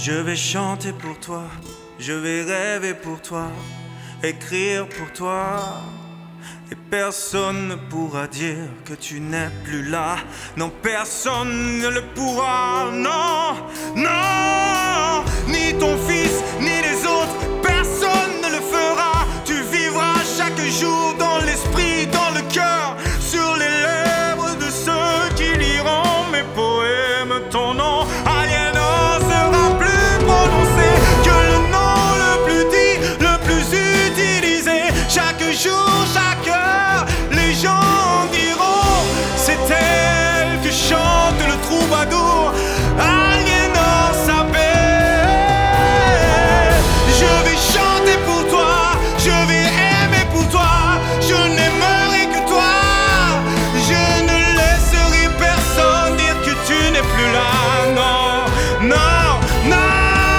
Je vais chanter pour toi, je vais rêver pour toi, écrire pour toi. Et personne ne pourra dire que tu n'es plus là. Non, personne ne le pourra. Non, non, ni ton fils, ni les autres. Personne ne le fera. Tu vivras chaque jour dans l'esprit, dans le cœur, sur les lèvres de ceux qui liront mes poèmes. Ton nom, aliénant, sera plus prononcé que le nom le plus dit, le plus utilisé. Chaque jour, chaque heure, les gens diront c'est elle que chante le troubadour. Aliénor s'appelle. Je vais chanter pour toi, je vais aimer pour toi, je n'aimerai que toi. Je ne laisserai personne dire que tu n'es plus là. Non, non, non.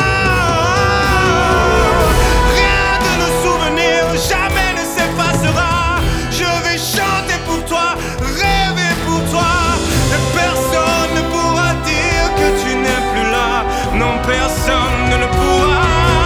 Rien de nos souvenirs jamais ne s'effacera. Je vais chanter pour toi, rêver pour toi. Et personne ne pourra dire que tu n'es plus là. Non, personne ne le pourra.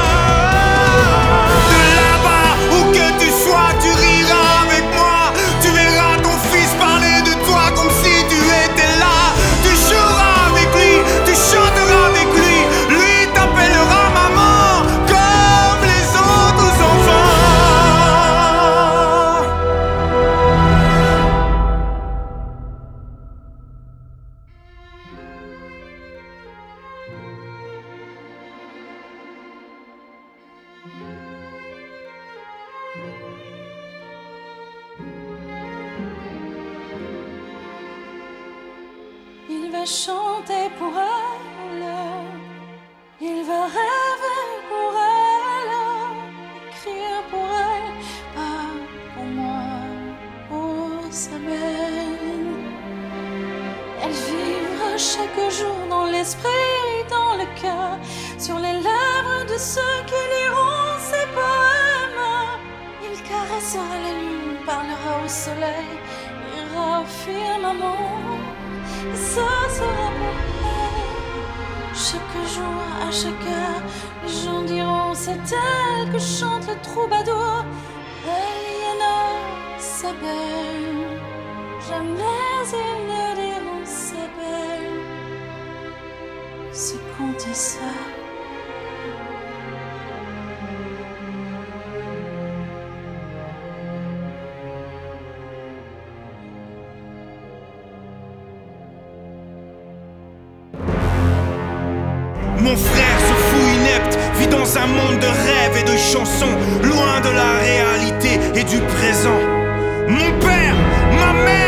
De là-bas, où que tu sois, tu riras avec moi. Tu verras ton fils parler de toi comme si tu étais là. Tu joueras avec lui, tu chanteras avec lui. Lui t'appellera maman comme les autres enfants. Il va chanter pour elle, il va rêver pour elle, écrire pour elle, pas pour moi, pour sa belle. Elle vivra chaque jour dans l'esprit, dans le cœur, sur les lèvres de ceux qui liront ses poèmes. Il caressera la lune, parlera au soleil, ira firmament. Et ça sera pour elle. Chaque jour, à chaque heure, les gens diront c'est elle que chante le troubadour. Aliénor s'appelle. Jamais ils ne diront c'est belle. C'est compter ça. Mon frère, ce fou inepte, vit dans un monde de rêves et de chansons, loin de la réalité et du présent. Mon père, ma mère,